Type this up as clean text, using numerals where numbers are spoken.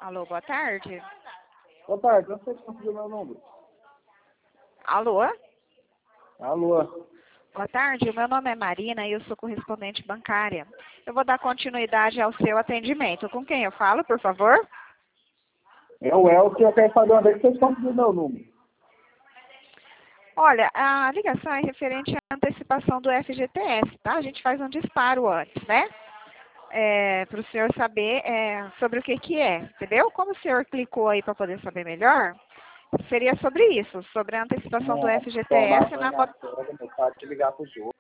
Alô, boa tarde. Boa tarde, onde você conseguiu meu número? Alô? Alô? Boa tarde, o meu nome é Marina e eu sou correspondente bancária. Eu vou dar continuidade ao seu atendimento. Com quem eu falo, por favor? É o Elcio, eu quero saber onde é que vocês conseguiram meu número. Olha, a ligação é referente à antecipação do FGTS, tá? A gente faz um disparo antes, né? Para o senhor saber sobre o que é, entendeu? Como o senhor clicou aí para poder saber melhor, seria sobre isso, sobre a antecipação do Não, tomar FGTS banho na... na sogra, meu pai, te ligar pros outros.